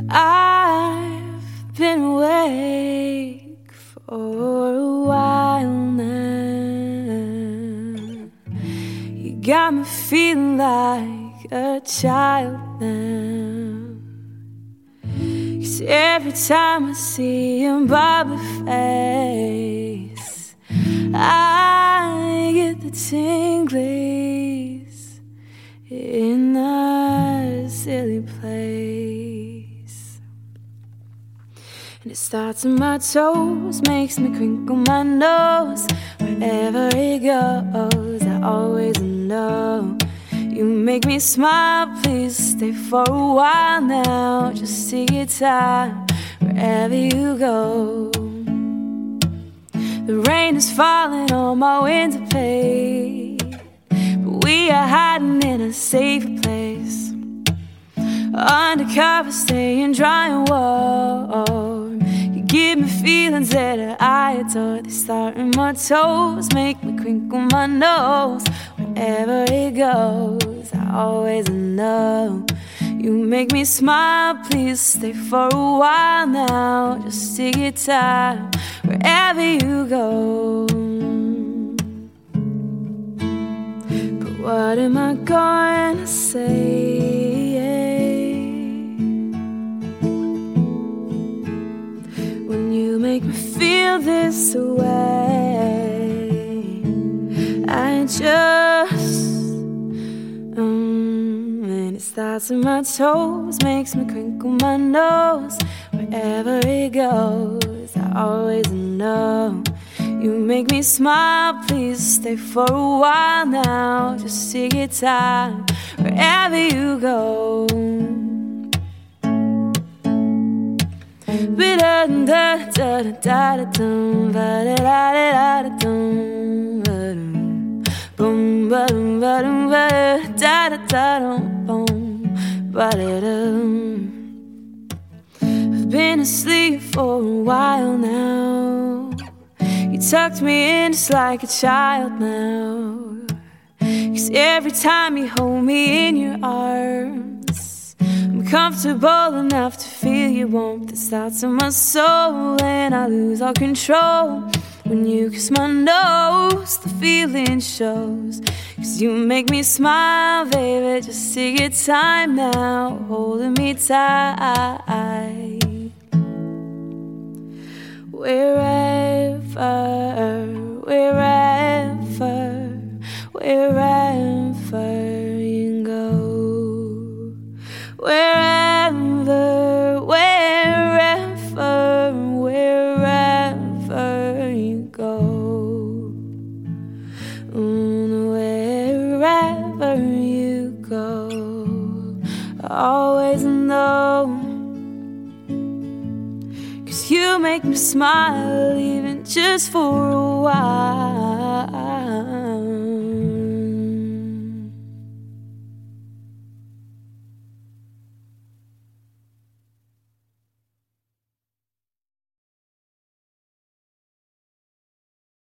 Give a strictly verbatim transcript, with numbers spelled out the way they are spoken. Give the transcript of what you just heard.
I've been awake for a while now. You got me feeling like a child now. 'Cause every time I see your bubbly face, I get the tinglies in a silly place. And it starts in my toes, makes me crinkle my nose. Wherever it goes, I always know. You make me smile, please stay for a while now. Just take your time wherever you go. The rain is falling on my window pane, but we are hiding in a safe place. Undercover, staying dry and warm. You give me feelings that I adore. They start in my toes, make me crinkle my nose. Wherever it goes, I always know. You make me smile, please stay for a while now. Just take your time wherever you go. But what am I going to say? When you make me feel this way, I just um, and it starts in my toes, makes me crinkle my nose. Wherever it goes, I always know. You make me smile, please stay for a while now. Just take your time wherever you go. Ba-da-da-da-da-da-dum, ba-da-da-da-da-dum, boom, ba-dum, ba-dum, ba-da-da-da-dum, boom, ba-da-dum. I've been asleep for a while now. You tucked me in just like a child now. 'Cause every time you hold me in your arms, I'm comfortable enough to feel your warmth that starts in my soul. And I lose all control when you kiss my nose. The feeling shows, 'cause you make me smile, baby. Just take your time now, holding me tight. Wherever, wherever, wherever you go. Wherever, wherever, wherever you go. Mm, wherever you go, I always know. 'Cause you make me smile, even just for a while.